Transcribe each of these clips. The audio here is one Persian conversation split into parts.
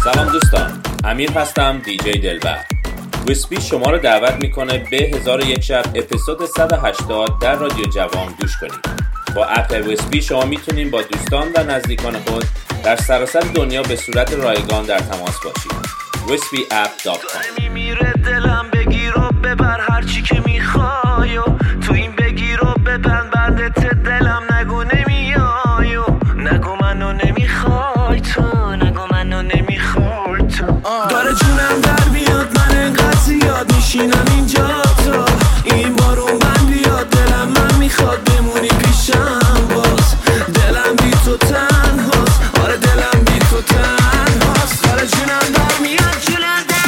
سلام دوستان، امیر هستم، دیجی دلبر. ویسپی شما رو دعوت میکنه به 1001 شب اپیزود 180 در رادیو جوان گوش کنید. با اپ ویسپی شما میتونید با دوستان و نزدیکان خود در سراسر دنیا به صورت رایگان در تماس باشید. wispyapp.com. میمیره دلم بگیر و ببر هر چی که میخوای، تو این بگیر و ببند بندت دلم، نگو نمیای و نگو منو نمیخوای تو، نگو منو نمیخوای تو. داره جونم در بیاد، من انقدر زیاد میشینم اینجا تا این بارون من بیاد، دلم من میخواد بمونی پیشم باز، دلم بی تو تنهاست، آره دلم بی تو تنهاست. داره جونم در میاد، جونم در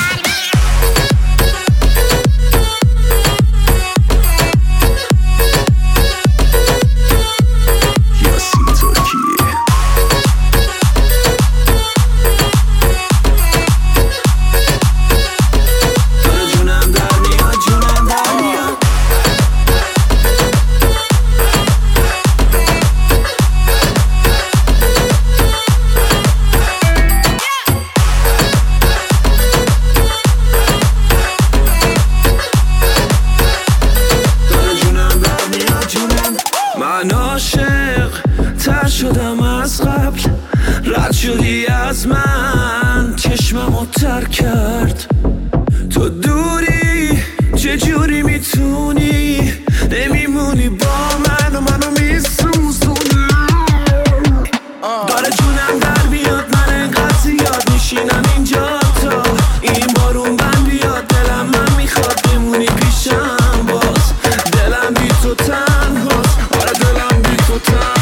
شدم از قبل، رد شدی از من، چشممو تر کرد. تو دوری چجوری میتونی نمیمونی با من و منو میسوزونی. داره جونم در بیاد، من انقدر زیاد میشینم اینجا تا این بارون من بیاد، دلم من میخواد بمونی پیشم باز، دلم بی تو تنهاست، آره دلم بی تو تنهاست.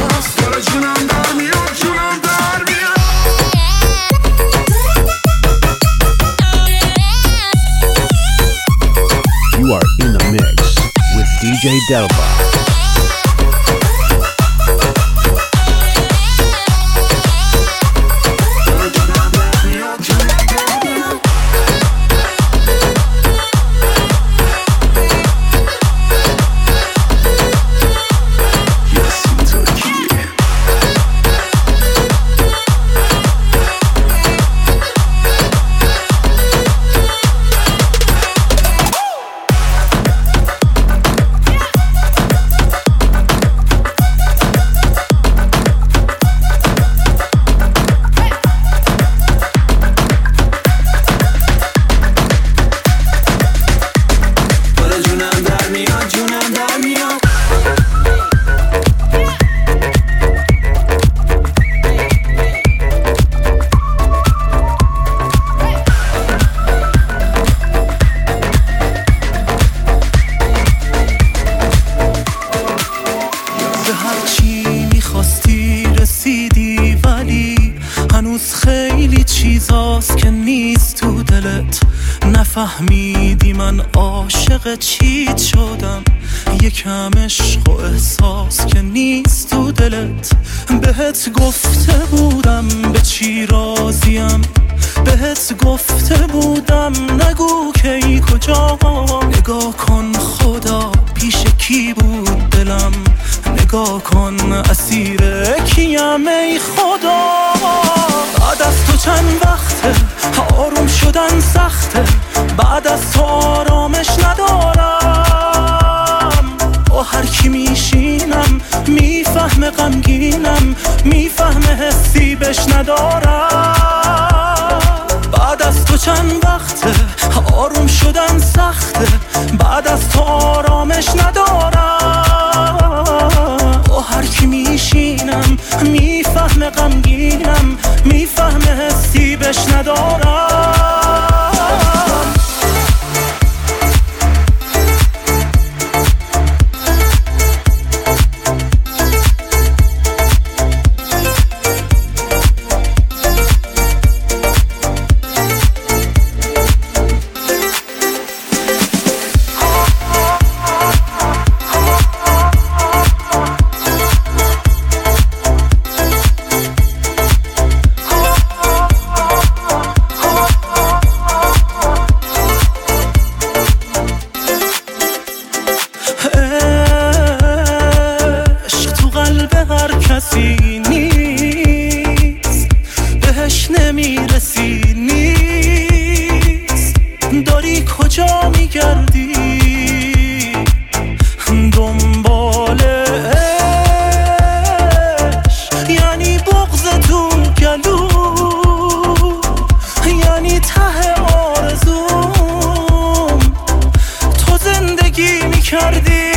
You are in the mix with DJ Delva. فهمیدی من عاشق چیت شدم، یکم عشق و احساس که نیست تو دلت. بهت گفته بودم به چی راضیم، بهت گفته بودم نگو کی کجا. نگاه کن خدا پیش کی بود دلم، نگاه کن اسیر کیم ای خدا. بعد از تو چند وقته آروم شدن سخته، بعد از تو آرامش ندارم. با هر کی میشینم میفهمه غمگینم، میفهمه حسی بش ندارم. بعد از تو چند وقته آروم شدن سخته، بعد از تو آرامش ندارم. با هر کی میشینم میفهمه غمگینم، میفهمه حسی بش ندارم. نمیرسی نیست. داری کجا میگردی دنبال عشق؟ یعنی بغض تو گلو، یعنی ته آرزوم تو زندگی میکردی.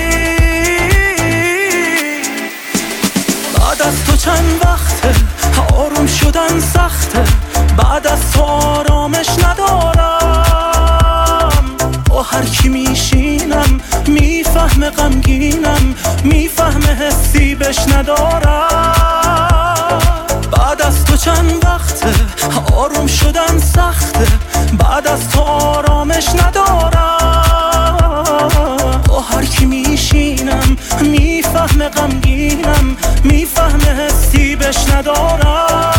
بعد از تو چند وقته آروم شدن سخته، بعد از تو آرامش ندارم. با هر کی میشینم میفهمه غمگینم، میفهمه حسی بهش ندارم. بعد از تو چند وقته آروم شدن سخته، بعد از تو آرامش ندارم. با هر کی میشینم میفهمه غمگینم، میفهمه حسی بهش ندارم.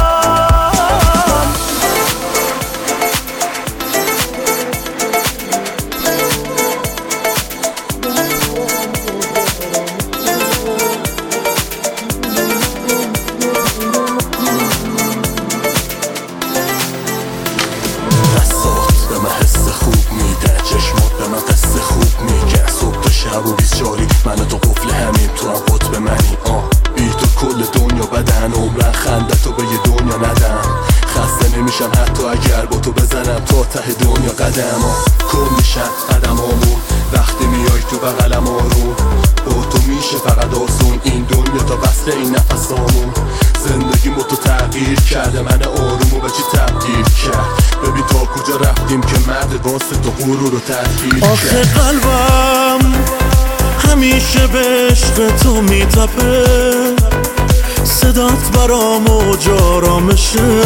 و 24 من و تو قفل همین تو هم قطب منی. بی تو کل دنیا بدن عمرن خنده تو به یه دنیا ندم. خسته نمیشم حتی اگر با تو بزنم تا ته دنیا قدم. کن میشن قدمامون وقتی میای تو بغلم آروم. با تو میشه فقط آسون این دنیا تا وصل این نفسامون. زندگی با تو تغییر کرده من آرومو به چی تبدیل کرد. ببین تا کجا رفتیم که مرد واسه تو غرور رو تحقیر کرد. آخه قلبم همیشه به عشق تو میتپه، صدات برام موج آرامشه.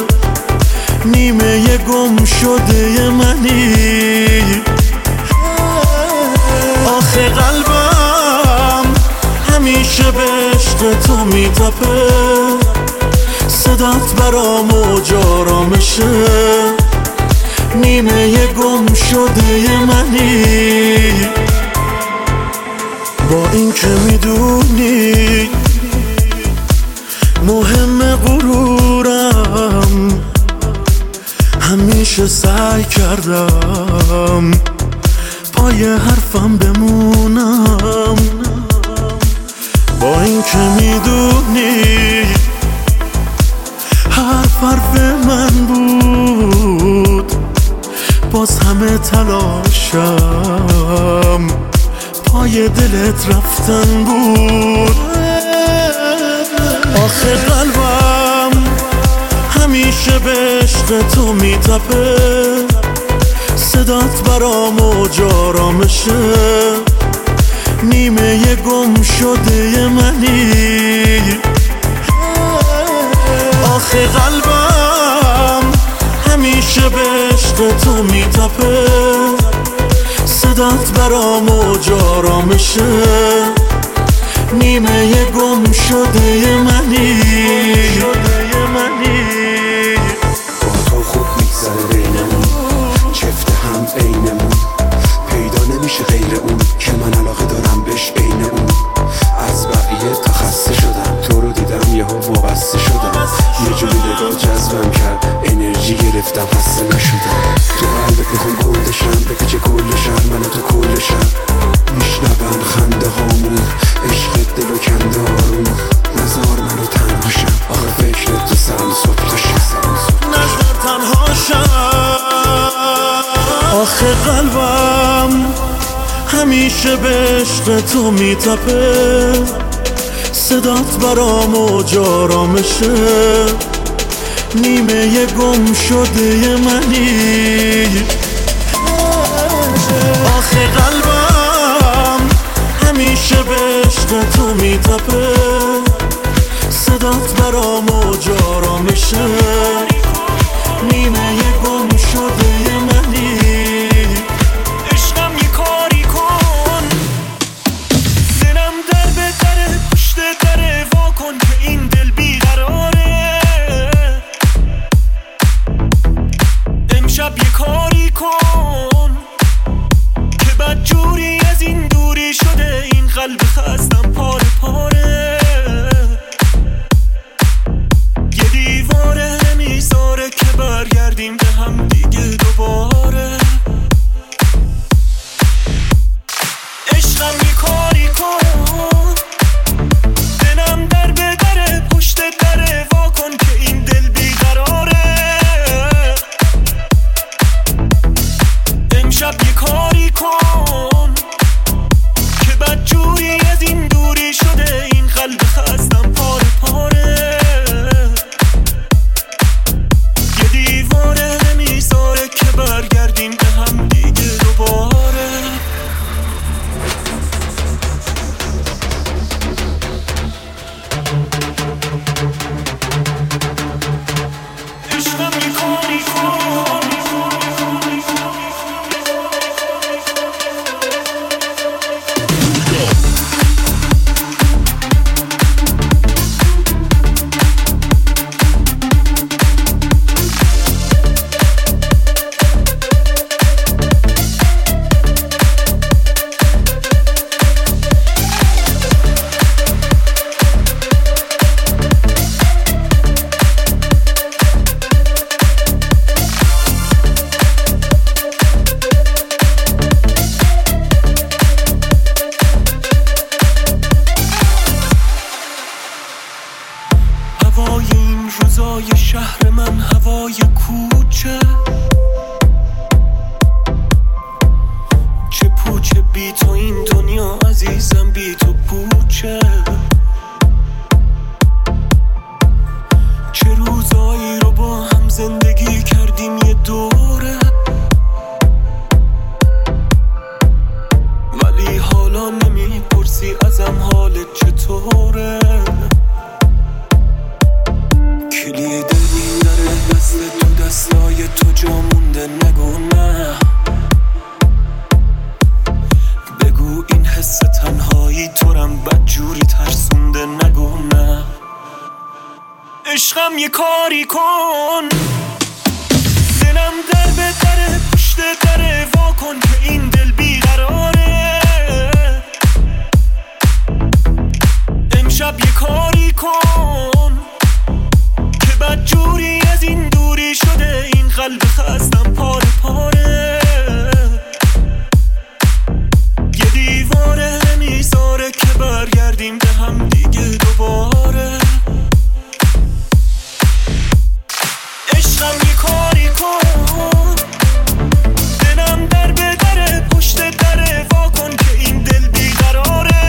نیمه گم شده منی. آخه قلبم همیشه به عشق تو میتپه، صدات برام موج آرامشه. نیمه گم شده منی. با این که میدونی مهم غرورم، همیشه سعی کردم پای حرفم بمونم. با این که میدونی حرف من بود، باز همه تلاشم پای دلت رفتن بود. آخه قلبم همیشه به عشق تو میتپه، صدات برام موج آرامشه. نیمه گم شده منی. آخه قلبم همیشه به عشق تو میتپه، صدات برام موج آرامشه. نیمه گم شده منی. با تو خوب میگذره بینمون، چفت هم عینمون. پیدا نمیشه غیر اون که من علاقه دارم بهش عین اون. از بقیه تا خسته شدم، تو رو دیدم یهو وابسته شدم. یه جوری نگاه جذبم کرد، انرژی گرفتم خسته نشدم. تو قلبت میخوام گلدشم، بپیچه کلشم من و تو کلشم. میشنون خنده هامون، عشق دلو کنده آروم. نزار منو تنهاشم، آخه فکرت تو سرم صبح داشتم. نزار تنهاشم. آخه قلبم همیشه به عشق تو میتپه، صدات برام موج آرامشه. نیمه گم شده منی. آخه قلبم همیشه به عشق تو میتپه، صدات برام موج آرامشه. نیمه گم شده منی. عشقم یه کاری کن، دلم در به دره پشت دره وا کن که این دل بیقراره. امشب یه کاری کن که بدجوری از این دوری شده این قلب خستم پاره پاره. یه دیواره نمیذاره فضای شهر من، هوای کوچه، چه پوچه بی تو این دنیا عزیزم، بی تو پوچه. چه روزایی رو با هم زندگی کردیم یه دوره، ولی حالا نمیپرسی ازم حالت چطوره. کلید این دره دست تو دستای تو جا مونده، نگو نه، بگو این حس تنهایی تو رم بدجوری ترسونده، نگو نه. عشقم یه کاری کن، دلم در به دره پشت دره، وا کن که این دل بیقراره. امشب یه کاری کن که بدجوری از این دوری شده، این قلب خستم پاره پاره. یه دیواره نمیذاره که برگردیم به هم دیگه دوباره. عشقم یه کاری کن، دلم در به دره پشت دره، وا کن که این دل بیقراره.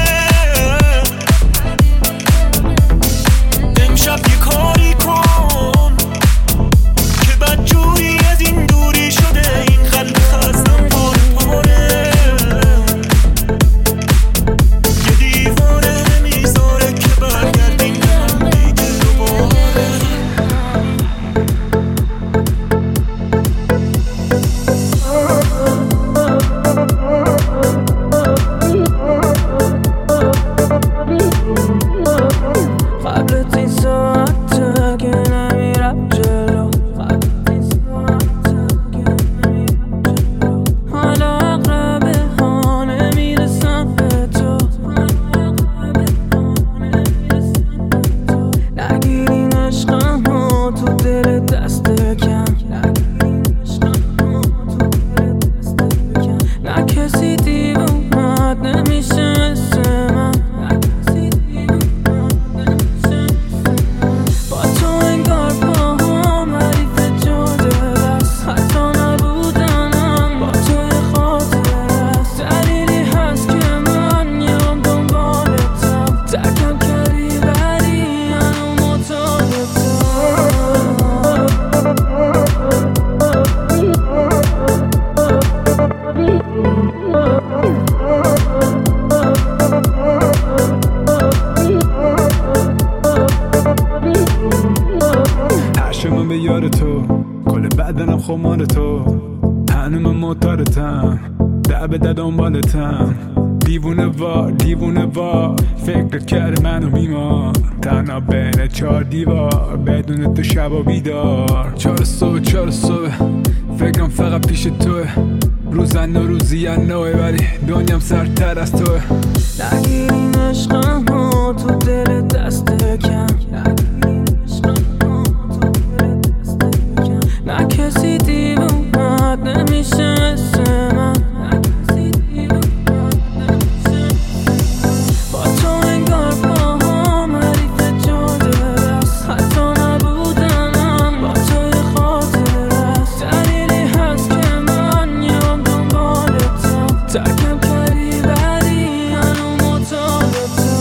امشب یه کاری کن که بدجوری از این دوری شده، این قلب خستم پاره پاره. یه دیواره نمیذاره که برگردیم به هم دیگه دوباره. خمار تو هنوز معتادتم، در به دنبالتم، دیوونه وار فکر کرد منو میمار، تنها بین 4 دیوار بدون تو شب و بیدار. 4 صبح فکرم فقط پیش توه، روزن و روزی نوه، ولی دنیام سرتر از توه. نگیرین عشقم ها تو دل دست کم، نه کسی دیوونت نمیشه مثل من، با تو انگار پاهم حریف جاده است، حتی نبودنم با توی خاطر است. دلیلی هست که من یام دنبالتم، ترکم کردی ولی هنوز معتادتم.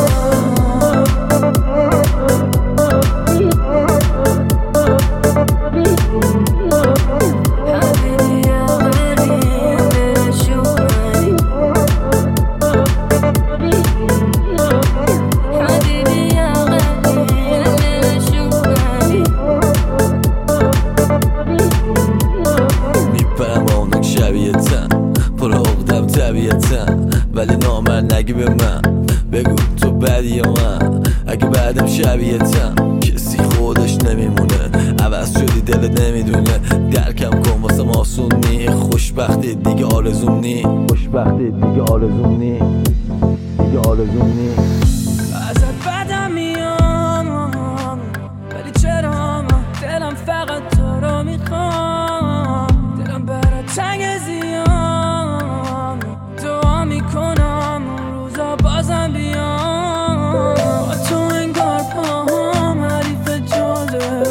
ولی نامرد نگی به من، بگو تو بدی یا من، اگه بعدم شبیهتم کسی خودش نمیمونه، عوض شدی دلت نمیدونه، درکم کن واسم آسون نی، خوشبختی دیگه آرزوم نی، خوشبختی دیگه آرزوم نی، دیگه آرزوم نی. ازت بدم میاد ولی چرا من دلم فقط تو رو میخوام، دلم برات تنگ زیاد، دعا میکنم اون روزا بازم بیام، با تو انگار پاهم حریف جاده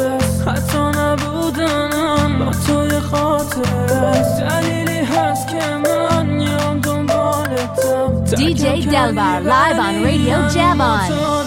Delbar live on Radio Javon.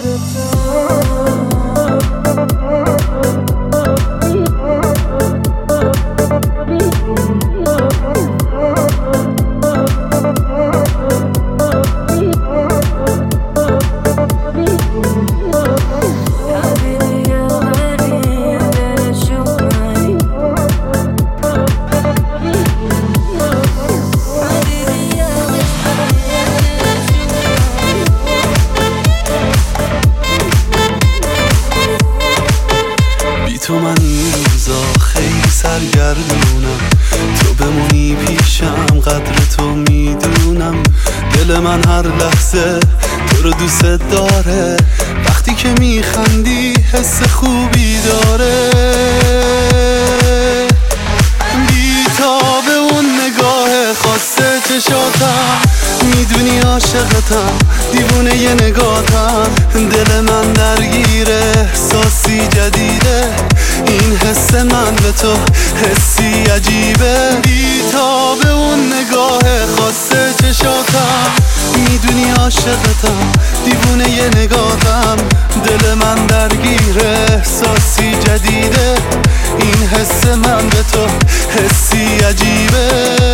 تو من این روزا خیلی سرگردونم، تو بمونی پیشم قدر تو میدونم. دل من هر لحظه تو رو دوست داره، وقتی که میخندی حس خوبی داره. بی‌تاب اون نگاه خاصه چشاتم، میدونی عاشقتم، دیوونه ی نگاتم. دل من درگیره احساسی جدیده، این حس من به تو حسی عجیبه. بی‌تاب اون نگاه خاصه چشاتم، میدونی عاشقتم، دیوونه ی نگاتم. دل من درگیره احساسی جدیده، این حس من به تو حسی عجیبه.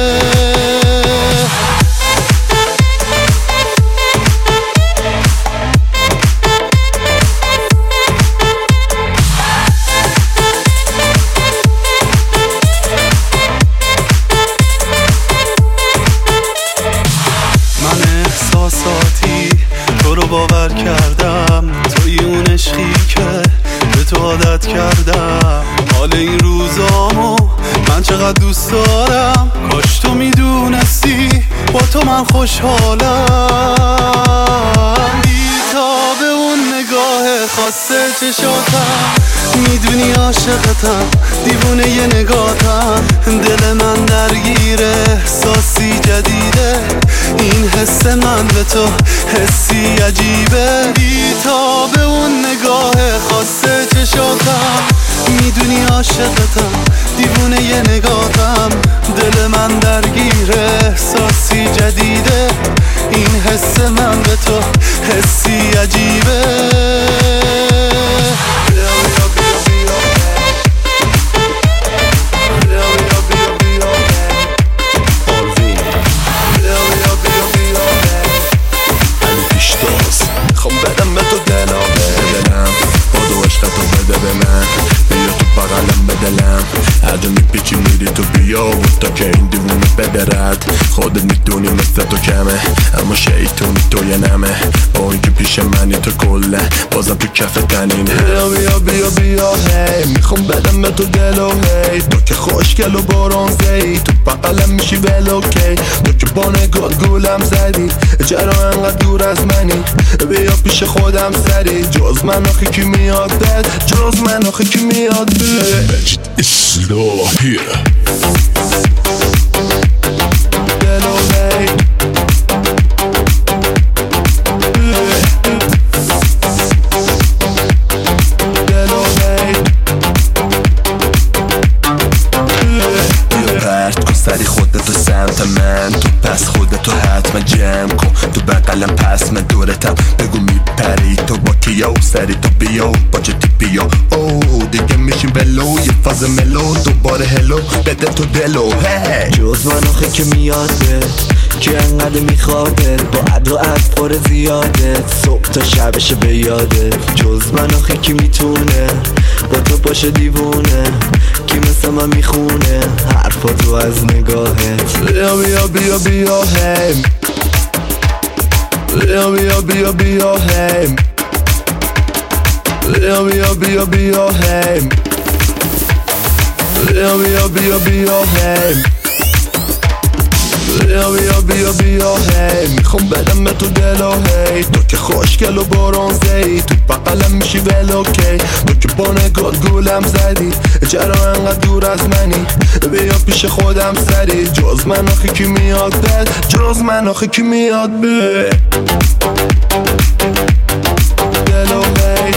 باور کردم توی اون عشقی که به تو عادت کردم. حال این روزامو من چقدر دوست دارم، کاش تو میدونستی با تو من خوشحالم. بی‌تاب اون نگاه خاصه چشاتم، میدونی عاشقتم، دیوونه ی نگاتم. دل من درگیره احساسی جدیده، این حس من به تو حسی عجیبه. بی‌تاب اون نگاه خاصه چشاتم، میدونی عاشقتم، دیوونه ی نگاتم. دل من درگیره احساسی جدیده، این حس من به تو حسی عجیبه. خوام بدم به تو دلم بادو عشقتو بده به من، بیا تو بغلم به دلم. هر جا میپیچی میری تو بیا و تا که این دیوونه بدرد. خودت میدونی مثل تو کمه، اما شیطونی تو یه نمه. با اینکه پیش منی تو کله، بازم تو کف تنینه. بیا بیا بیا بیا هی، میخوام بدم به تو دلو هی. تو که خوشگل و برونزه‌ای، تو بغلم میشی ولوکی. تو که با نگات گولم زدی، چرا انقدر دور از منی؟ بیا پیش خودم سری، جز من آخی کی میاد بد، جز من آخی کی میاد بد. Slow here. Hello, hey. Hello, hey. بیا پرت کن سری خودتو سمت من، تو پس خودتو حتما جمع کن. تو بغلم پس من دورتم، بگو میپری تو با کیا. سری تو بیا با جدی بیا، اوه دیگه میشیم بلو. یه فاز ملو دوباره هلو بده تو دلو هی. جز من آخه که میادت، که انقدر میخوادت، با عد و عد پر زیادت، صبح تا شبشه به یادت. جز من آخه که میتونه با تو باشه دیوونه، کی مثل من میخونه حرفاتو از نگاهت. بیا بیا بیا بیا هی، بیا بیا بیا بیا هی، بیا بیا بیا بیا هی، بیا بیا بیا بیا هی، بیا بیا بیا بیا هی. میخوام بدم به تو دلو هی، تو که خوشگل و برونزه‌ای، تو بغلم میشی ولوکی. تو که با نگات گولم زدی، چرا انقدر دور از منی؟ بیا پیش خودم سری، جز من آخی کی میاد بد، جز من آخی کی میاد بد. دلو هی،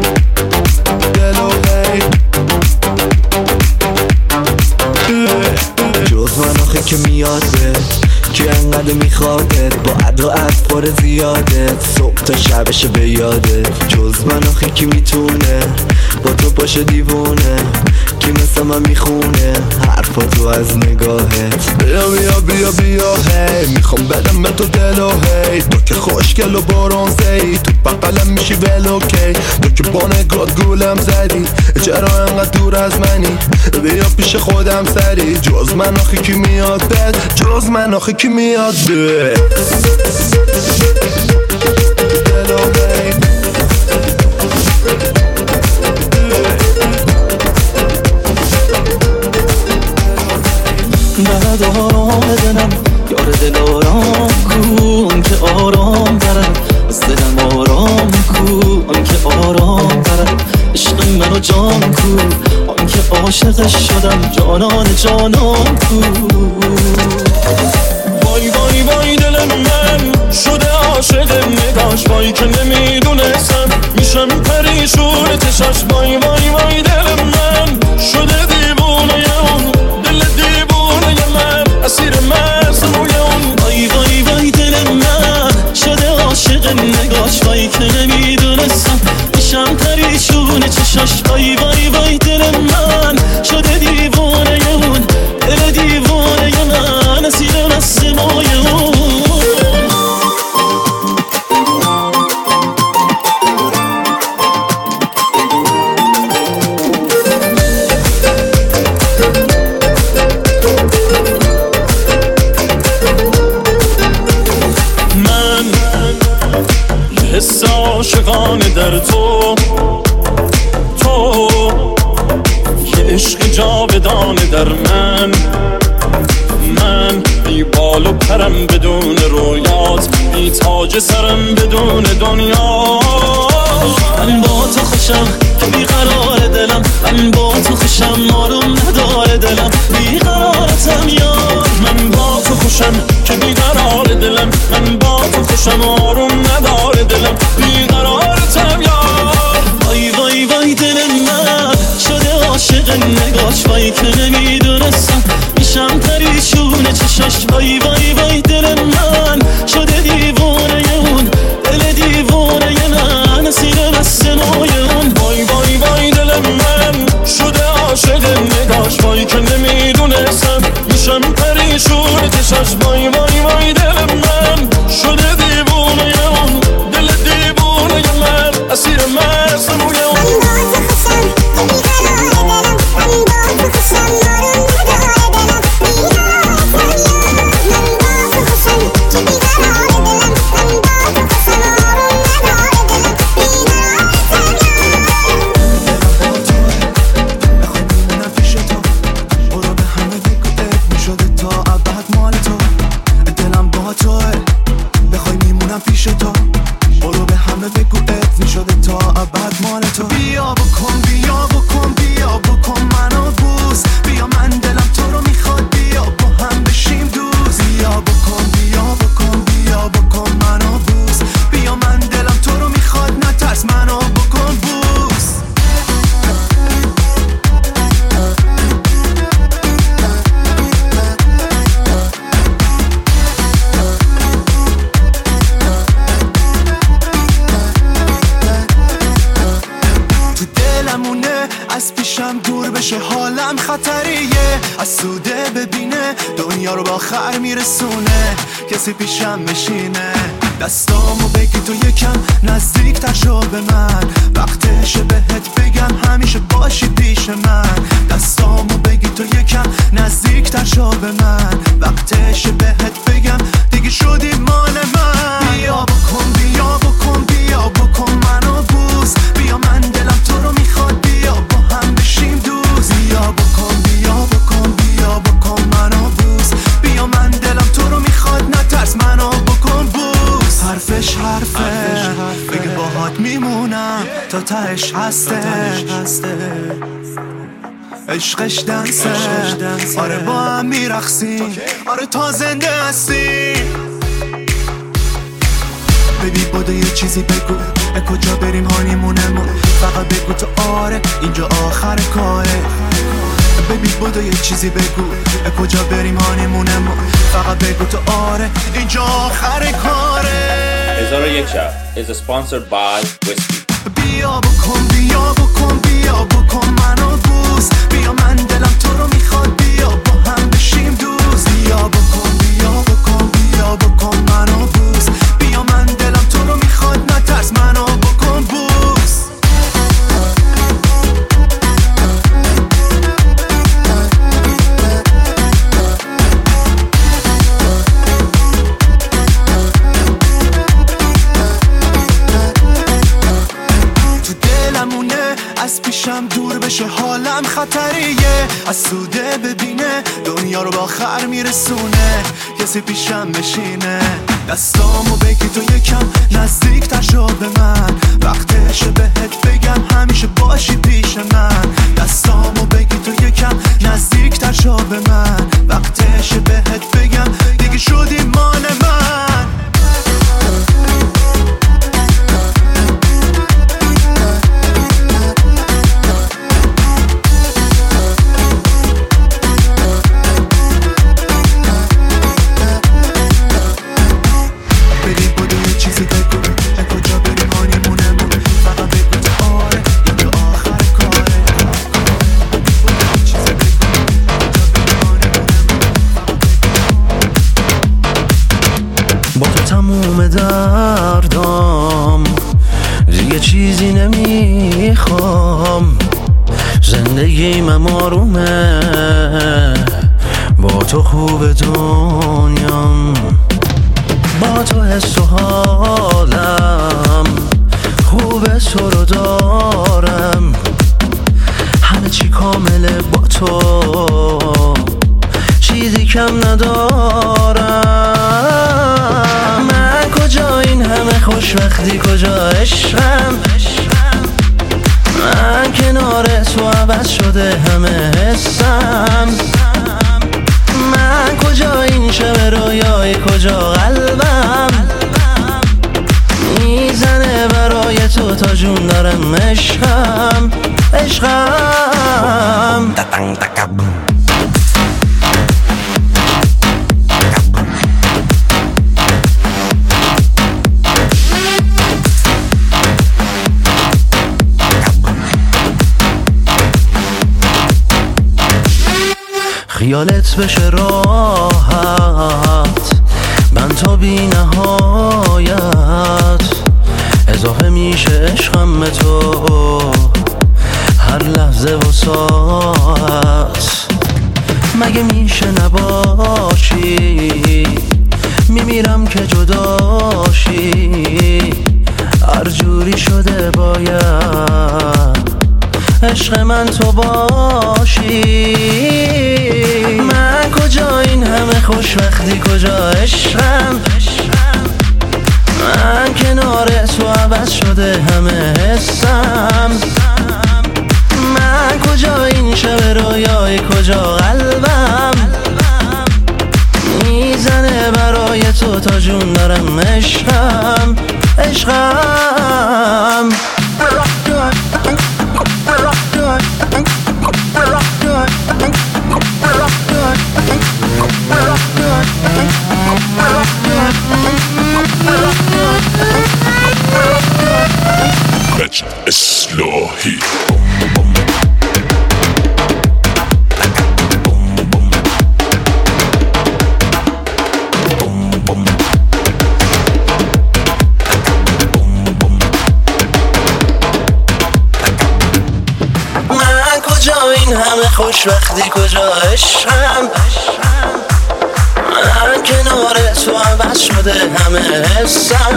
دلو هی. خوابت با عد و اطفار زیادت صبح تا شبش به یادت جز من آخه کی میتونه با تو باشه دیوونه کی مثل من میخونه حرفا تو از نگاهت بیا بیا بیا بیا هی میخوام بدم به تو دلو هی تو که خوشگل و برونزهی تو بقلم میشی ولوکی تو که با نگات گولم زدی چرا انقدر دور از منی بیا پیش خودم سری جز من آخه کی میاد بد جز من آخه کی میاد بد دلو هی بعد آرام دلم یار دل آرام کن که آرام برد از دلم آرام کن که آرام برد عشق منو جان کن آن که عاشقش شدم جانان جانان کن وای وای وای دل من شده عاشق نگاش وای که نمیدونستم میشم پریشون چشاش وای وای وای دل من شده دیوونه اون دل دیوونه من اسیر مصنوع اون وای وای وای دل من شده عاشق نگاش وای که نمیدونستم میشم پریشون چشاش وای وای وای دل من شده دیوونه اون دل دیوونه من اسیر مصنوع اون حس عاشقانه در تو یه عشق جاودانه در من بی بال و پرم بدون رویات بی تاج سرم بدون دنیا من با تو خوشم که بی قرار دلم من با تو خوشم آروم نداره دلم بی قرارتم یار من با تو خوشم که بی قرار دلم من با تو خوشم آروم نداره دلم بی قرارتم یار وای وای وای دل من شده عاشق نگاش وای که نمیدونستم میشم پریشون چشاش وای وای وای دل من شده دیوونه اون دل دیوونه من اسیر مصنوع اون وای وای وای دل من شده عاشق نگاش وای که نمیدونستم میشم پریشون چشاش وای وای وای دل من شده دیوونه اون دل دیوونه من اسیر مصنوع اون از پیشم دور بشه حالم خطریه از سوده ببینه دنیا رو با خر میرسونه کسی پیشم بشینه دستامو بگی تو یکم نزدیک‌تر شو به من وقتشه بهت بگم همیشه باشی پیش من دستامو بگی تو یکم نزدیک‌تر شو به من وقتشه بهت بگم دیگه شدی مال من بیا بکن بیا بکن بیا بکن منو بوس بیا من دلم تو رو میخواد بیا با هم بشیم دوست بیا بکن بیا بکن بیا بکن منو بوس بیا من دلم تو رو میخواد نترس منو بکن بوس حرفش حرفه بگه باهات میمونم تا تهش هسته عشقش دنسه آره با هم میرقصیم آره تا زنده هستیم ببی بوده یه چیزی بگو کجا بریم هانیمونمون فقط بگو تو آره اینجا آخر کاره ببین بودو یه چیزی بگو کجا بریم هانیمونه ما فقط بگو تو آره اینجا آخر کاره 1001 شب is sponsored by Whiskey. بیا بکن بیا بکن بیا بکن منو بوس بیا من دلم تو رو میخواد بیا با هم بشیم دوست بیا بکن بیا بکن بیا بکن منو بوس بیا من دلم تو رو میخواد نترس منو بکن بوس از پیشم دور بشه حالم خطریه از سوده ببینه دنیا رو با آخر میرسونه کسی پیشم بشینه دستامو بگی تو یکم نزدیک تر شو به من وقتشه بهت بگم همیشه باشی پیش من دستامو بگی تو یکم نزدیک تر شو به من وقتشه بهت بگم دیگه شدی مال من تموم دردام دیگه چیزی نمیخوام زندگیم آرومه با تو خوب دنیام با تو حس و حالم خوبه تو رو دارم همه چی کامله با تو چیزی کم ندارم من کجا این همه خوشبختی کجا عشقم من کنار تو عوض شده همه حسم من کجا این شب رویای کجا قلبم میزنه برای تو تا جون دارم عشقم عشقم خیالت بشه راحت من تا بی نهایت اضافه میشه عشقم به تو هر لحظه و ساعت مگه میشه نباشی میمیرم که جداشی هر جوری شده باید عشق من تو باشی من کجا این همه خوشبختی کجا عشقم من کنار تو عوض شده همه حسم من کجا این شب رویای کجا قلبم میزنه برای تو تا جون دارم عشقم عشقم مجد اصلاحی این همه خوشبختی کجا عشقم من کنار تو عوض شده همه حسم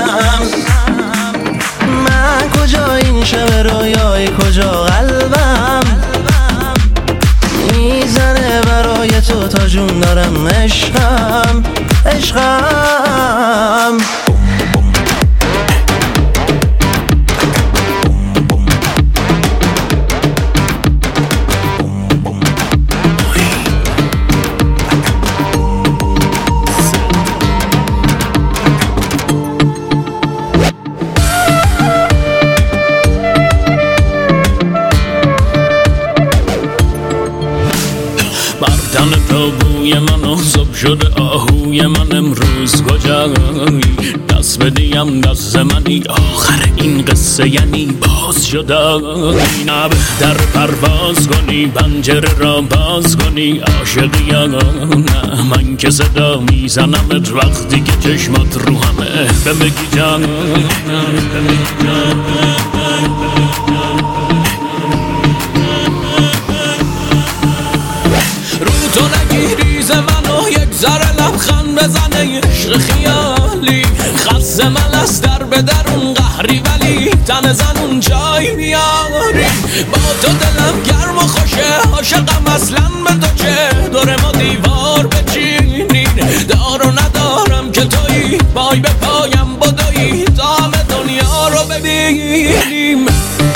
من کجا این شب رویای کجا قلبم میزنه برای تو تا جون دارم عشقم عشقم شده آهوی من امروز کجایی؟ دست بدیم دست منی آخر این قصه یعنی باز شدایی. نب در پرواز کنی پنجره را باز کنی عاشقی یا نه؟ من که صدا میزنمت وقتی که چشمات رو همه بگی جان رو تو نگیری ز منو یک ذره لبخند بزنه عشق خیالی خز من از در به درون قهری ولی تن زنون جای میاری. با تو دلم گرم و خوشه عاشقم اصلا به تو چه دور ما دیوار بچینین دار و ندارم که تویی پای به پایم بدویی تا همه دنیا رو ببینیم.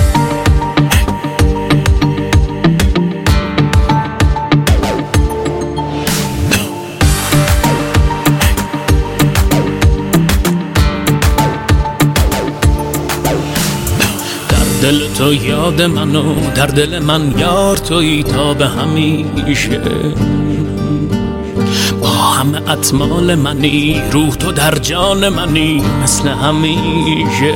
دل تو یاد منو در دل من یار تویی تا به همیشه. با همه اطمال منی روح تو در جان منی مثل همیشه.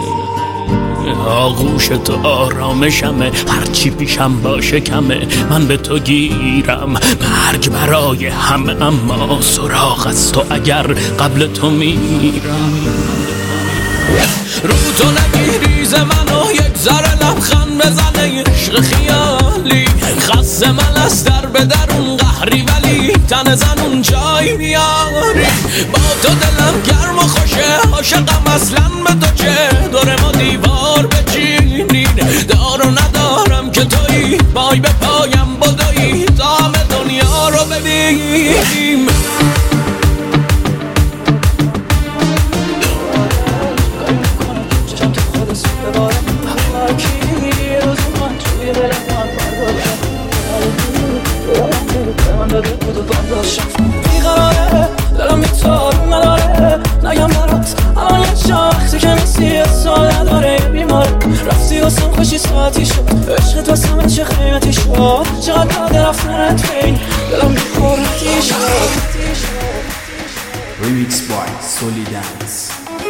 آغوش تو آرامشمه هرچی پیشم باشه کمه من به تو گیرم مرگ برای همه اما سراغ از تو اگر قبل تو میرم. رو تو نگیری ز منو یک ذره لبخند بزنه عشق خیالی خز من از در به درون قهری ولی تن زنون جای میاری. با تو دلم گرم و خوشه عاشقم اصلا به تو چه دور ما دیوار بچینین دار و ندارم که تویی پای به پایم بدویی تا همه دنیا رو ببینیم. بیقراره دلم بیتار نداره نگم برات الان یه وقتی که نیستی سال نداره بیمار رفتی واسم خوشی ساعتی شد عشقت واسم چه قیمتی شد چقدر بعد رفتنت بین دلم بیخورتی شد. Remix by Soli Dance.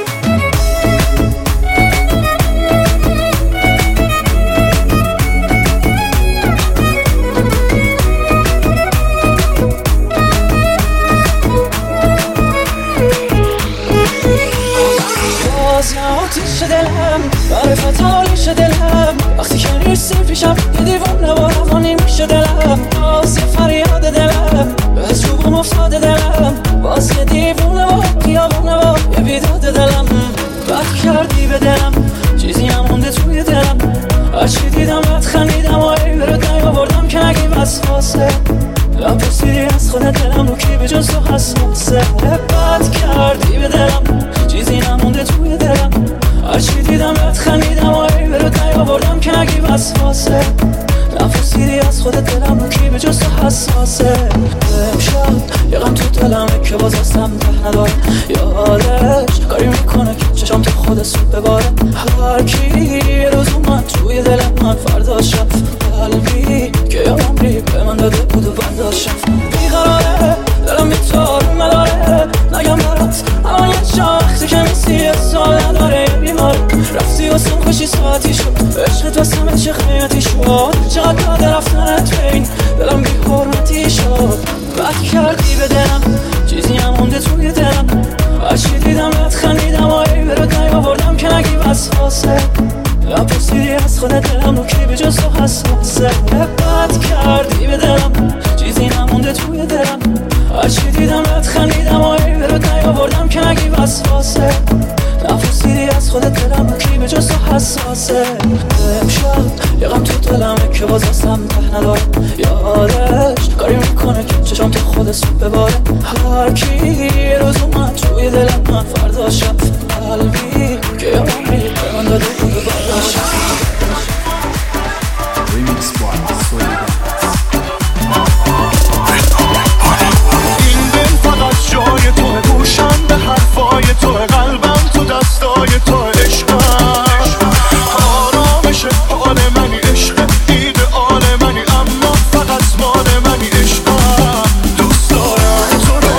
آتیش دلم معرفت حالیش دلم وقتی که نیستی پیشم یه دیوونه و روانی میشه دلم باز یه فریاد دلم به چوبم افتاده دلم باز یه دیوونه و خیابونه و یه بیداد دلم بد کردی به دلم چیزی هم مونده توی دلم هرچی دیدم بد خندیدم و ای برات نیاوردم که نگی وسواسه لپسیدی از خود دلم رو کی به جز تو حساسه بد کردی به دلم چیزی نمونده توی دلم هرچی دیدم بد خندیدم و ای برات نیاوردم که نگی وسواسه لپسیدی از خود دلم رو کی به جز تو حساسه. امشب یه غم تو دلمه که باز هستم ته نداره یادش کاری میکنه که چشم تو خود سود بباره هر کی روز اومد توی دل من فرداش رفت قلبی که یه عمری به من داده بود و برداشت رفت. بیقراره دلم بیتار نداره نگم برات الان یه وقتی که نیستی یه سال نداره بیمار رفتی واسم خوشی ساعتی شد عشقت واسم چه قیمتی شد چقدر بعد رفتنت بین دلم بی حرمتی شد. بد کردی به دلم چیزی هم مونده توی دلم هرچی دیدم بد خندیدم و ای برات نیاوردم که نگی وسواسه لپسیدی از خود دلم رو کی به جز تو حساسه. بد کردی به دلم چیزی نمونده توی دلم هرچی دیدم بد خندیدم و ای برات نیاوردم که نگی وسواسه لپسیدی از خود دلم رو کی به جز تو حساسه. امشب یه غم تو دلمه که باز هستم ته نداره یادش کاری میکنه که چشم تو خود سود بباره هر کی روز اومد توی دل من فرداش رفت قلبی که یه عمری به من داده بود و برداشت. Remix by Soli Dance. این دل فقط جای توه گوشم به حرفای توه قلبم تو دستای توه عشقم آرامش حال منی عشق ایدئال منی اما فقط مال منی عشقم دوست دارم تو رو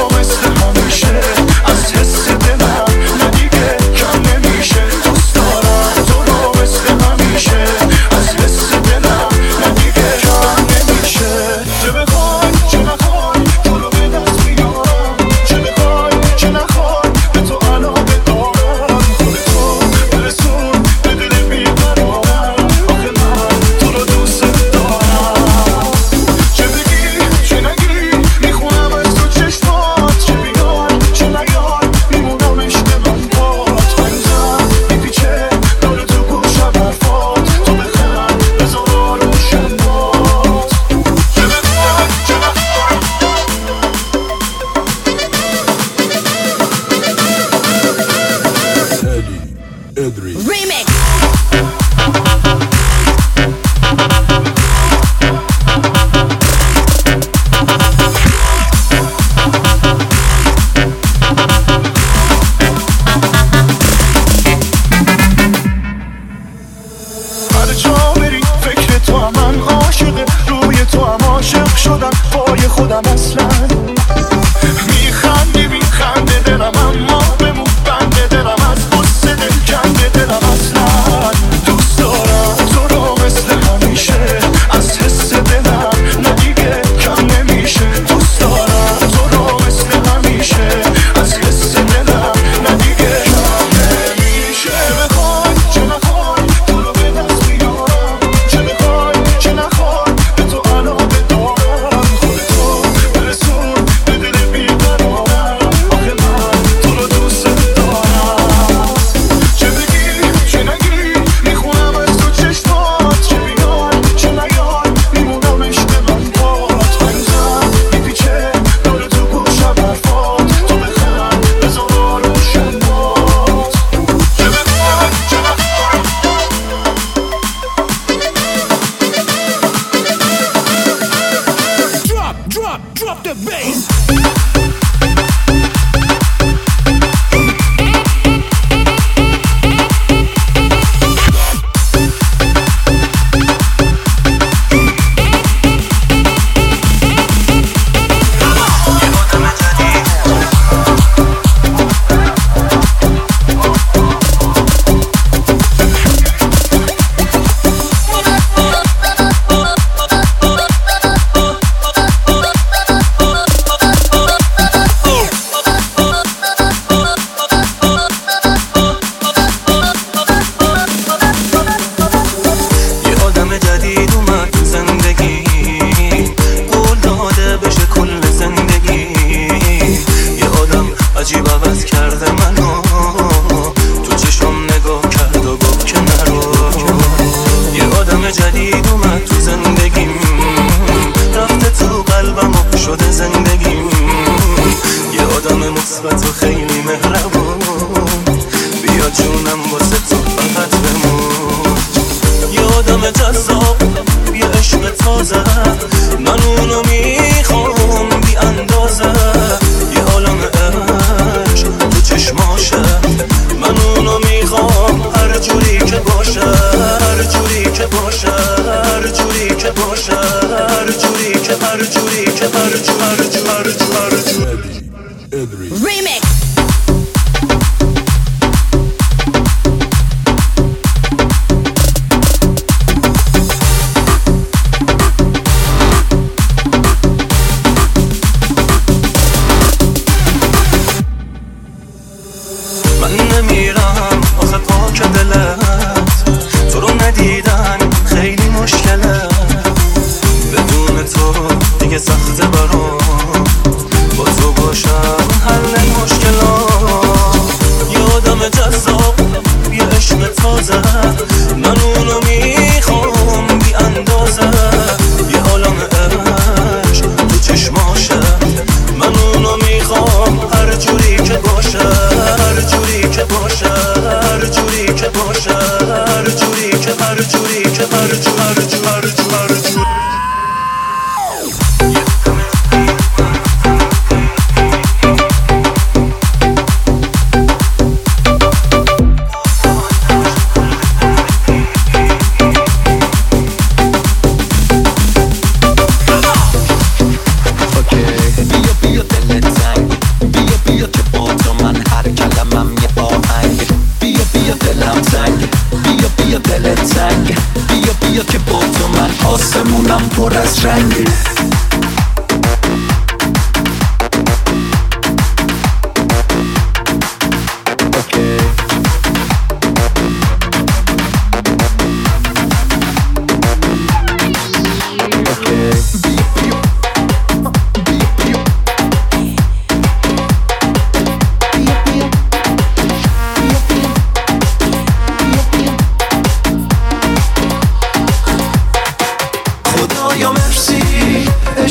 خدایا مرسی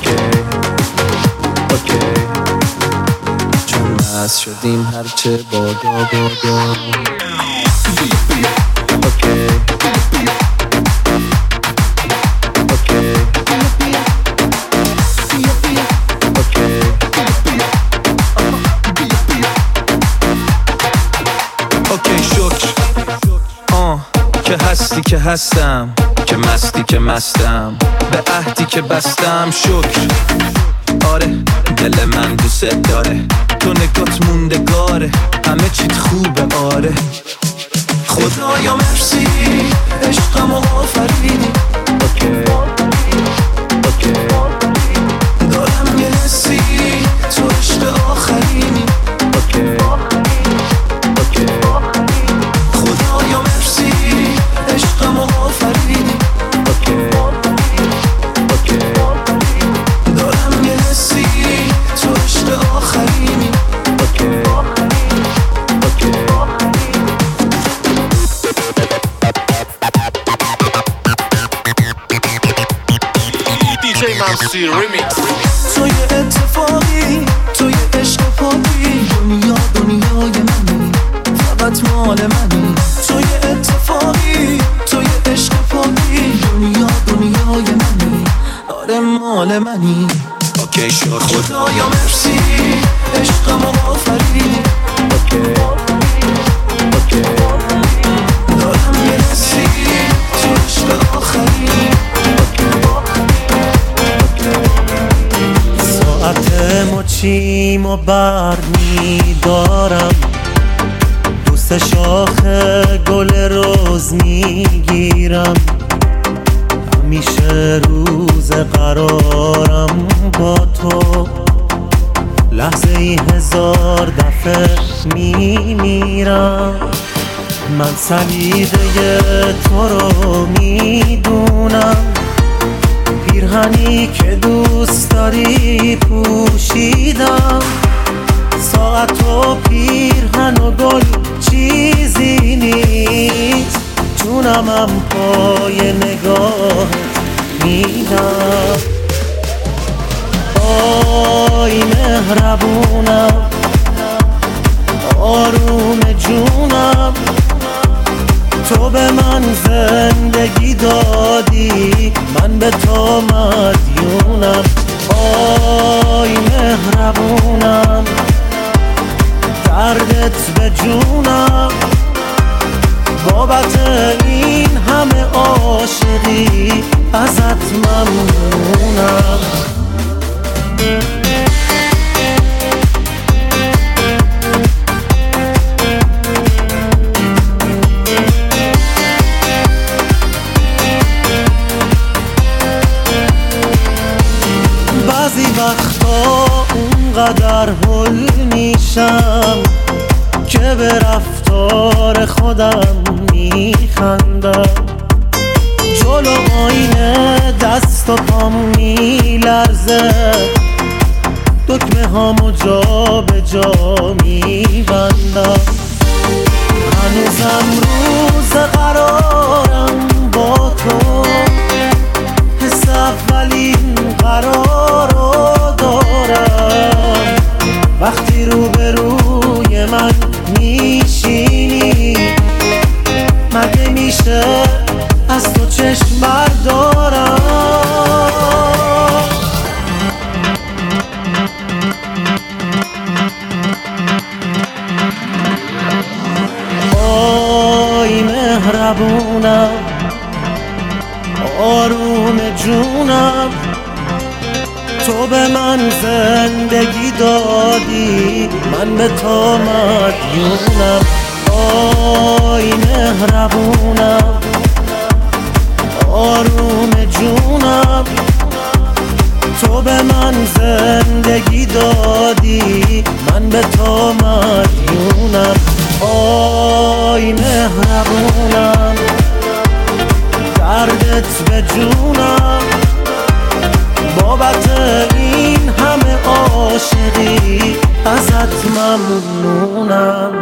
چون مست شدیم هرچه بادا که هستی که هستم، که مستی که مستم، به عهدی که بستم شکر. آره دل من دوست داره، تو نگات موندگاره، همه چیت خوبه. آره خدایا مرسی، عشقم و آفریدی. دارم یه حسی، تو عشق آخرینی. خدایا مرسی، عشقم و آفریدی. دارم یه حسی، تو عشق آخرینی. DJ Mamsi Remix. تو یه اتفاقی، تو یه عشق پاکی، دنیای منی، فقط مال منی. تو یه اتفاقی، تو یه عشق پاکی، دنیای منی، آره مال منی. اوکی شد خدایا مرسی، عشقم و آفریدی. دارم یه حسی، تو عشق آخرینی. ساعت مچیم و برمی دارم، دوست شاخ گل روز میگیرم. همیشه روز قرارم با تو، لحظه ای 1000 دفعه میمیرم. من سلیقه تو رو میدونم، پیرهنی که دوست داری پوشیدم. ساعت و پیرهن و گل چیزی نیست، جونمم پای نگاه میدم. آی مهربونم، آروم جونم، تو به من زندگی دادی، من به تو مدیونم. آی مهربونم، دردت به جونم، بابت این همه عاشقی ازت ممنونم. بعضی وقتا اونقدر هل میشم که به رفتار خودم میخندم. جلو آینه دست و پام میلرزه، دکمه هامو جا به جا میبندم. هنوزم روز قرارم با تو، حس اولین قرار رو دارم. وقتی روبروی من میشینی، مگه میشه از تو چشم بردارم؟ آی مهربونم، آروم جونم، تو به من زندگی دادی، من به تو مدیونم. آی مهربونم، آروم جونم، تو به من زندگی دادی، من به تو مدیونم. آی مهربونم، دردت به جونم، بابت این همه عاشقی ازت ممنونم.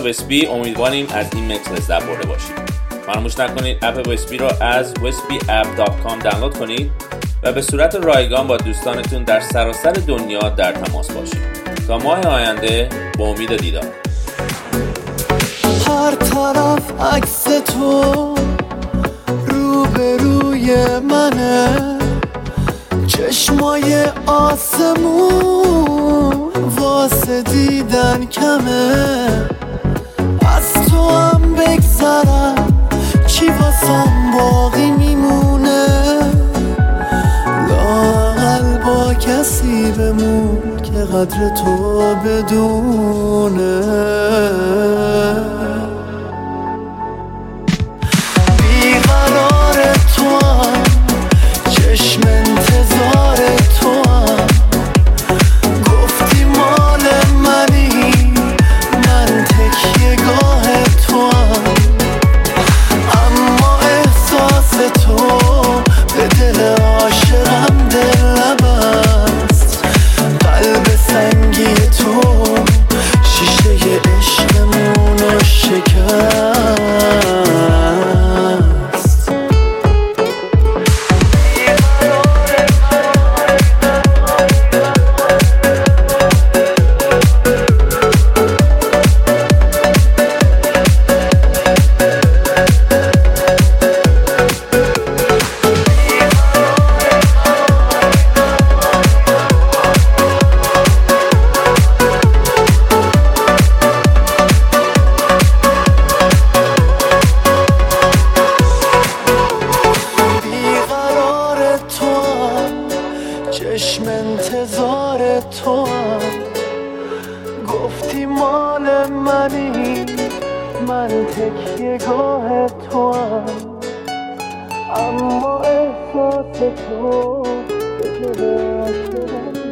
وسبی. امیدواریم از این مکس لذت برده باشید. فراموش نکنید اپ وسبی رو از wesbyapp.com دانلود کنید و به صورت رایگان با دوستانتون در سراسر دنیا در تماس باشید. تا ماه آینده با امید دیدار. هر طرف عکس تو روبروی منه، چشمای آسمون واسه دیدن کمه. از تو هم بگذرم چی واسم باقی میمونه، لااقل با کسی بمون که قدر تو بدونه. بیقرار تو هم، چشم انتظار تو هم، گفتی مال منی، من تکیه گاه تو هم. اما احساس تو به دل عاشقم دل نبست. قلب سنگی تو شیشه عشقمونو شکست. چشم انتظار تو هم، گفتی مال منی، من تکیه گاه تو هم. اما احساس تو به دل عاشقم